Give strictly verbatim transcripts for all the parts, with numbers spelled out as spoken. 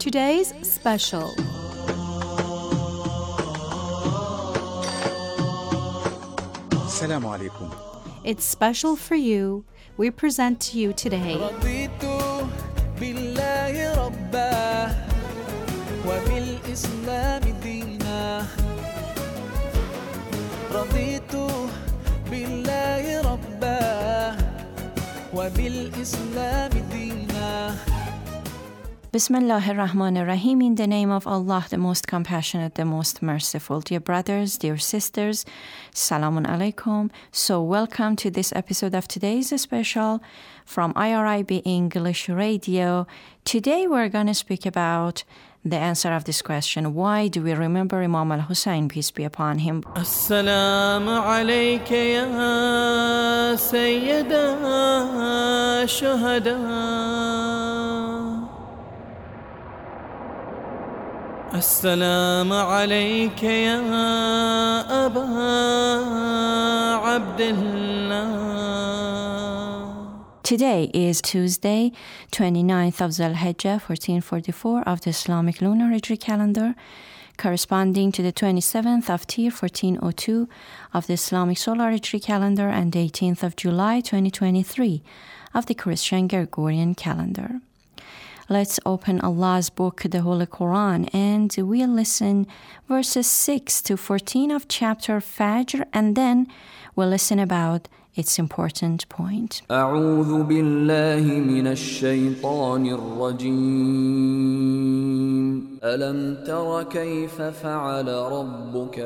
Today's special. Assalamu alaikum. It's special for you. We present to you today Bismillah ar-Rahman ar-Rahim, in the name of Allah, the most compassionate, the most merciful. Dear brothers, dear sisters, Salamun Alaikum. So welcome to this episode of today's special from I R I B English Radio. Today we're going to speak about the answer of this question: why do we remember Imam al-Hussein, peace be upon him? Assalamu alayka ya sayyida shuhada. السلام عليك يا أبا عبد الله. Today is Tuesday, twenty-ninth of Dhul-Hijjah, fourteen forty-four of the Islamic lunar Hijri calendar, corresponding to the twenty-seventh of Tir, fourteen oh two of the Islamic solar Hijri calendar, and the eighteenth of July, twenty twenty-three of the Christian Gregorian calendar. Let's open Allah's book, the Holy Quran, and we'll listen verses six to fourteen of chapter Fajr, and then we'll listen about its important point. أعوذ بالله من الشيطان الرجيم. ألم تر كيف فعل ربك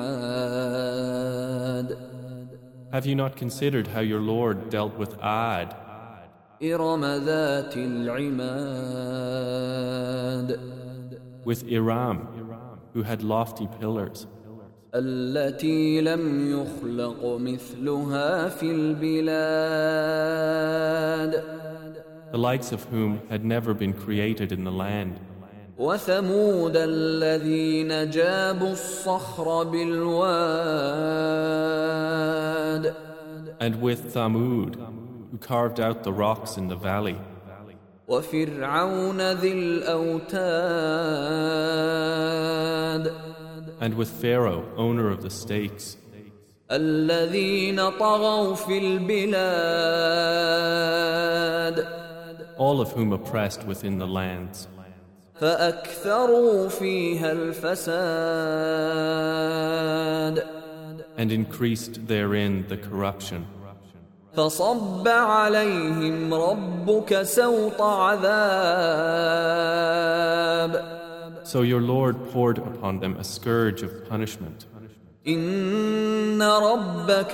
بعاد. Have you not considered how your Lord dealt with Ad? إرم ذات العماد. With Iram, who had lofty pillars. التي لم يخلق مثلها في البلاد. The likes of whom had never been created in the land. وثمود الذين جابوا الصخر بالواد. And with Thamud, who carved out the rocks in the valley. وفرعون ذي الأوتاد. And with Pharaoh, owner of the stakes. الذين طغوا في البلاد. All of whom oppressed within the lands. فأكثروا فيها الفساد. And increased therein the corruption. فصب عليهم ربك سوط عذاب. So your Lord poured upon them a scourge of punishment. إن ربك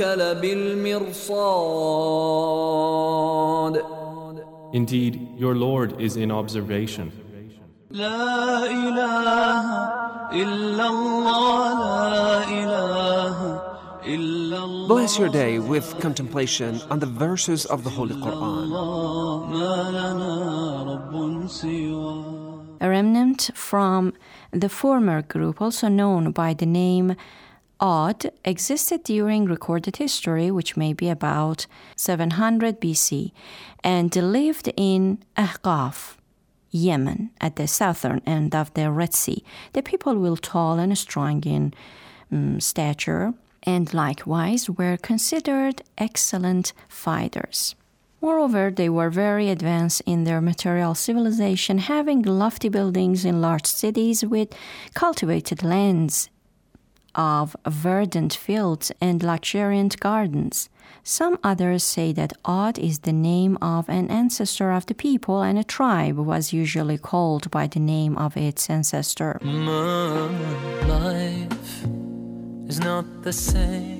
لبالمرصاد. Indeed, your Lord is in observation. لا إله إلا الله لا إله إلا الله. Bless your day with contemplation on the verses of the Holy Quran. ما لنا رب سواه. A remnant from the former group, also known by the name Ad, existed during recorded history, which may be about seven hundred B C, and lived in Ahqaf, Yemen, at the southern end of the Red Sea. The people were tall and strong in um, stature, and likewise were considered excellent fighters. Moreover, they were very advanced in their material civilization, having lofty buildings in large cities with cultivated lands of verdant fields and luxuriant gardens. Some others say that Ad is the name of an ancestor of the people, and a tribe was usually called by the name of its ancestor. My life is not the same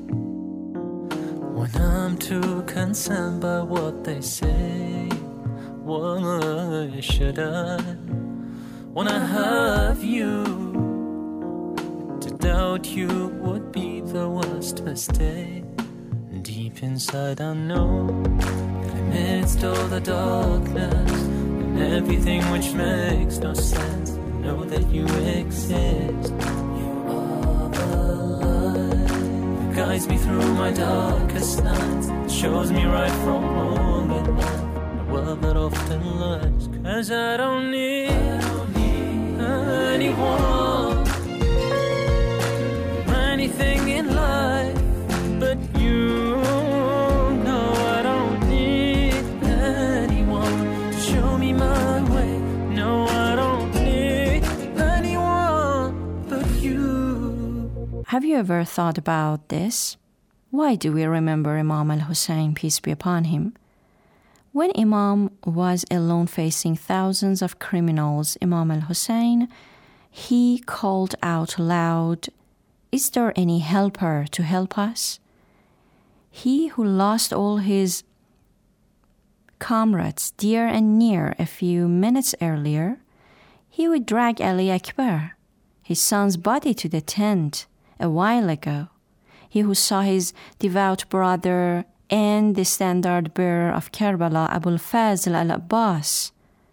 when I'm too concerned by what they say. Why should I, when I have you, to doubt you would be the worst mistake. Deep inside I know that amidst all the darkness and everything which makes no sense, I know that you exist. You are the light that guides me through my darkest nights, that shows me right from wrong at night, the world that often lies. Cause I don't need, I don't need anyone, anything in life, but you know I don't need anyone to show me my way. No, I don't need anyone but you. Have you ever thought about this? Why do we remember Imam al-Hussein, peace be upon him? When Imam was alone facing thousands of criminals, Imam al-Hussein, he called out loud, "Is there any helper to help us?" He who lost all his comrades dear and near a few minutes earlier, he would drag Ali Akbar, his son's body, to the tent a while ago. He who saw his devout brother and the standard bearer of Karbala, Abul Fazl al-Abbas,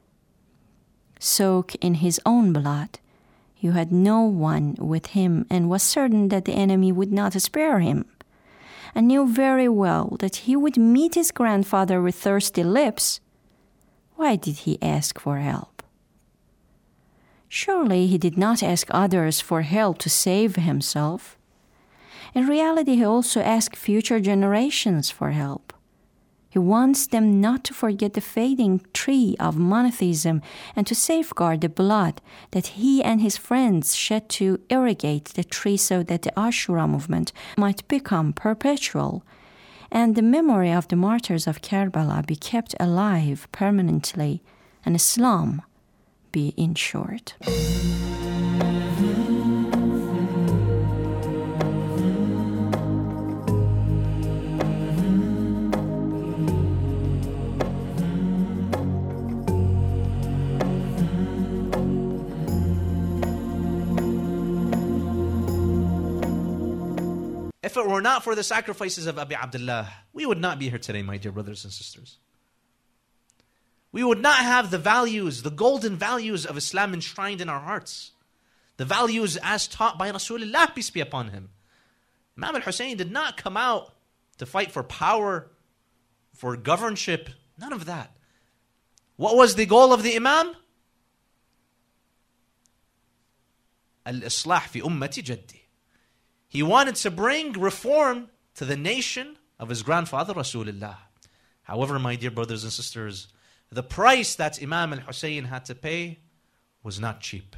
soak in his own blood. He had no one with him and was certain that the enemy would not spare him, and knew very well that he would meet his grandfather with thirsty lips. Why did he ask for help? Surely he did not ask others for help to save himself. In reality, he also asked future generations for help. He wants them not to forget the fading tree of monotheism and to safeguard the blood that he and his friends shed to irrigate the tree so that the Ashura movement might become perpetual and the memory of the martyrs of Karbala be kept alive permanently and Islam be ensured. If it were not for the sacrifices of Abi Abdullah, we would not be here today, my dear brothers and sisters. We would not have the values, the golden values of Islam enshrined in our hearts. The values as taught by Rasulullah, peace be upon him. Imam al-Hussein did not come out to fight for power, for governorship, none of that. What was the goal of the Imam? Al-Islah fi ummati jaddi. He wanted to bring reform to the nation of his grandfather Rasulullah. However, my dear brothers and sisters, the price that Imam al-Hussein had to pay was not cheap.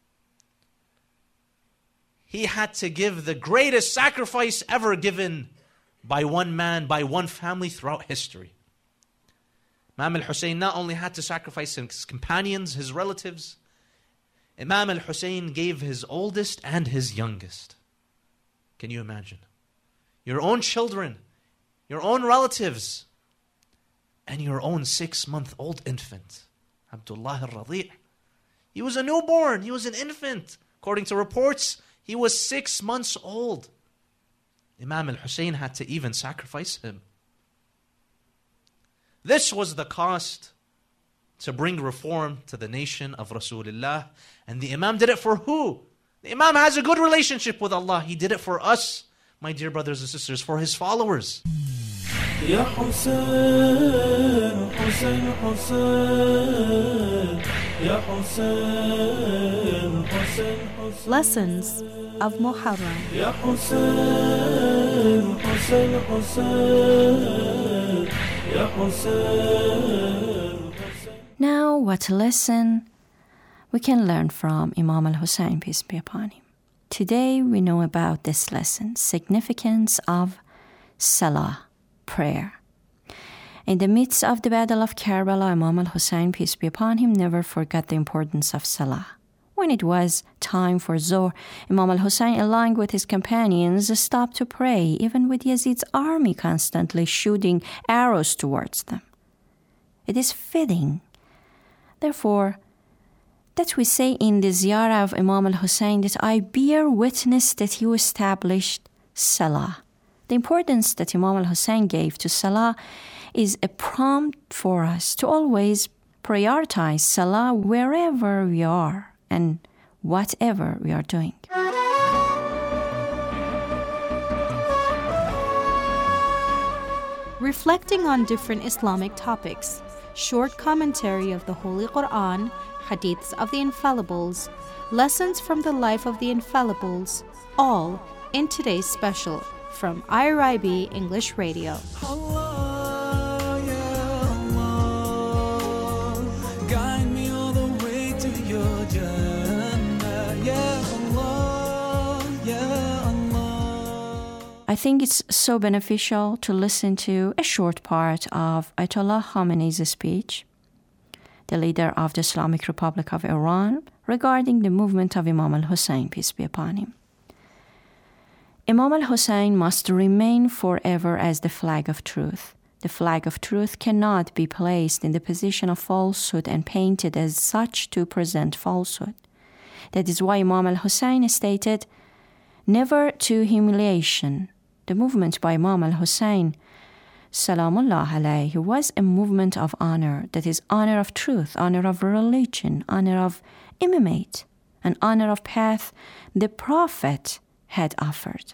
He had to give the greatest sacrifice ever given by one man, by one family throughout history. Imam al-Hussein not only had to sacrifice his companions, his relatives, Imam al-Hussein gave his oldest and his youngest. Can you imagine? Your own children, your own relatives, and your own six-month-old infant, Abdullah al-Radi'. He was a newborn. He was an infant. According to reports, he was six months old. Imam al-Hussein had to even sacrifice him. This was the cost to bring reform to the nation of Rasulullah. And the Imam did it for who? The Imam has a good relationship with Allah. He did it for us, my dear brothers and sisters, for his followers. Ya Hussein, Hussein, Hussein, Ya Hussein, Hussein, Hussein. Lessons of Muharram. Ya Hussein, Hussein, Hussein, Ya Hussein. Now, what lesson we can learn from Imam al-Hussein, peace be upon him? Today we know about this lesson, significance of Salah, prayer. In the midst of the battle of Karbala, Imam al-Hussein, peace be upon him, never forgot the importance of Salah. When it was time for Zohr, Imam al-Hussein, along with his companions, stopped to pray, even with Yazid's army constantly shooting arrows towards them. It is fitting, therefore, that we say in the ziyarah of Imam al-Hussein that I bear witness that he established Salah. The importance that Imam al-Hussein gave to Salah is a prompt for us to always prioritize Salah wherever we are and whatever we are doing. Reflecting on different Islamic topics, short commentary of the Holy Quran, hadiths of the infallibles, lessons from the life of the infallibles, all in today's special from I R I B English Radio. Allah, ya Allah, guide me all the way to your Jannah, ya Allah, ya Allah. I think it's so beneficial to listen to a short part of Ayatollah Khamenei's speech, the leader of the Islamic Republic of Iran, regarding the movement of Imam al-Hussein, peace be upon him. Imam al-Hussein must remain forever as the flag of truth. The flag of truth cannot be placed in the position of falsehood and painted as such to present falsehood. That is why Imam al-Hussein stated, "Never to humiliation." The movement by Imam al-Hussein, Salamullah alayhi, was a movement of honor, that is, honor of truth, honor of religion, honor of imamate, an honor of path the Prophet had offered.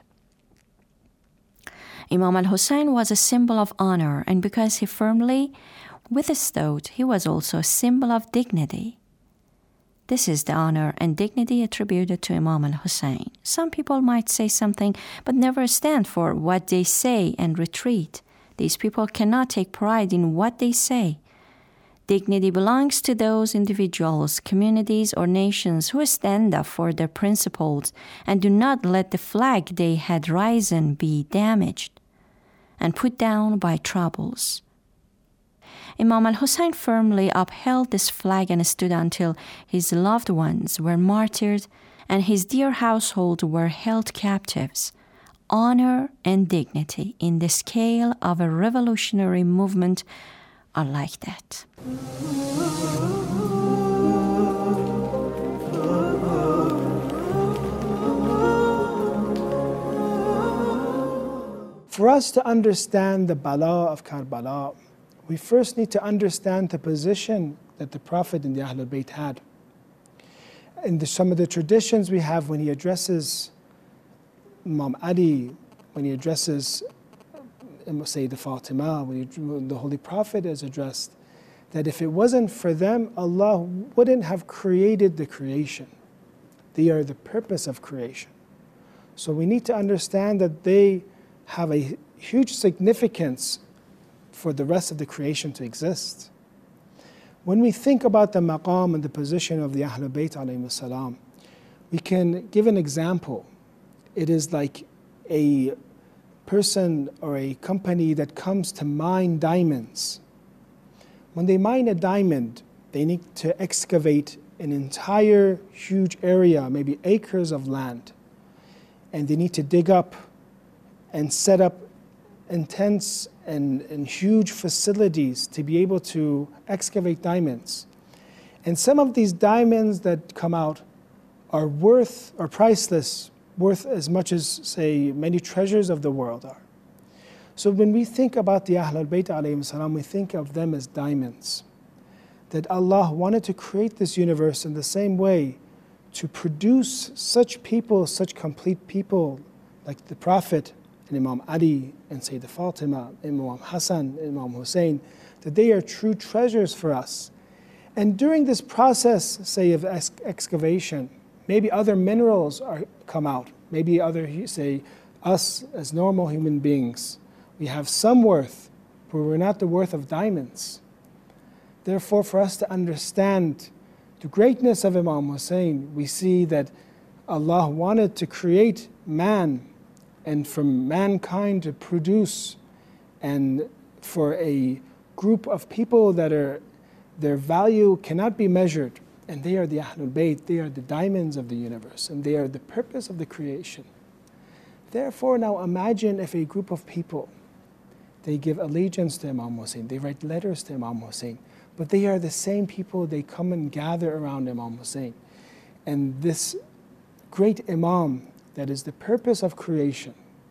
Imam al-Hussein was a symbol of honor, and because he firmly withstood, he was also a symbol of dignity. This is the honor and dignity attributed to Imam al-Hussein. Some people might say something, but never stand for what they say and retreat. These people cannot take pride in what they say. Dignity belongs to those individuals, communities, or nations who stand up for their principles and do not let the flag they had risen be damaged and put down by troubles. Imam al-Hussein firmly upheld this flag and stood until his loved ones were martyred and his dear household were held captives. Honor and dignity in the scale of a revolutionary movement are like that. For us to understand the Bala of Karbala, we first need to understand the position that the Prophet and the Ahlul Bayt had. In the, some of the traditions we have when he addresses Imam Ali, when he addresses Sayyidah Fatima, when, he, when the Holy Prophet is addressed, that if it wasn't for them, Allah wouldn't have created the creation. They are the purpose of creation. So we need to understand that they have a huge significance for the rest of the creation to exist. When we think about the maqam and the position of the Ahlul Bayt alayhim salam, we can give an example. It is like a person or a company that comes to mine diamonds. When they mine a diamond, they need to excavate an entire huge area, maybe acres of land. And they need to dig up and set up intense and, and huge facilities to be able to excavate diamonds. And some of these diamonds that come out are worth or priceless, worth as much as, say, many treasures of the world are. So when we think about the Ahlul Bayt alayhim salam, we think of them as diamonds. That Allah wanted to create this universe in the same way to produce such people, such complete people like the Prophet and Imam Ali and Sayyidah Fatima, Imam Hassan, Imam Hussein, that they are true treasures for us. And during this process, say, of ex- excavation, maybe other minerals are come out. Maybe other, say, us as normal human beings, we have some worth, but we're not the worth of diamonds. Therefore, for us to understand the greatness of Imam Hussein, we see that Allah wanted to create man and from mankind to produce, and for a group of people that are, their value cannot be measured. And they are the Ahlul Bayt, they are the diamonds of the universe, and they are the purpose of the creation. Therefore, now imagine if a group of people, they give allegiance to Imam Hussein, they write letters to Imam Hussein, but they are the same people, they come and gather around Imam Hussein. And this great Imam, that is the purpose of creation,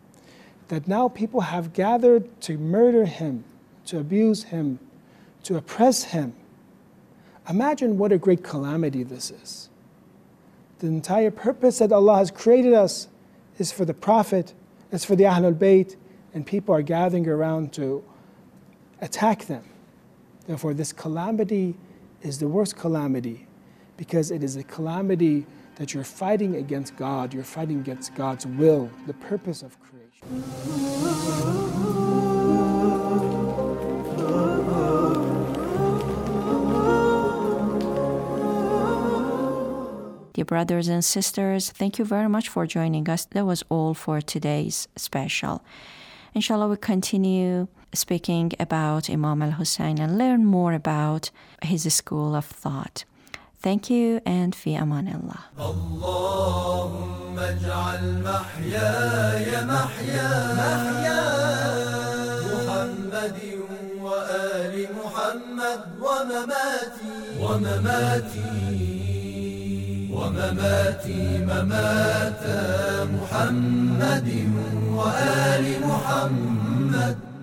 that now people have gathered to murder him, to abuse him, to oppress him. Imagine what a great calamity this is. The entire purpose that Allah has created us is for the Prophet, is for the Ahlul Bayt, and people are gathering around to attack them. Therefore, this calamity is the worst calamity. because it is a calamity that you're fighting against God, you're fighting against God's will, the purpose of creation. Dear brothers and sisters, thank you very much for joining us. That was all for today's special. Inshallah, we'll continue speaking about Imam al-Hussein and learn more about his school of thought. Thank you and fi amanillah. Allahumma ij'al mahyaya mahya Muhammadin wa ali Muhammad wa mamati wa mamati ومماتي ممات محمد وآل محمد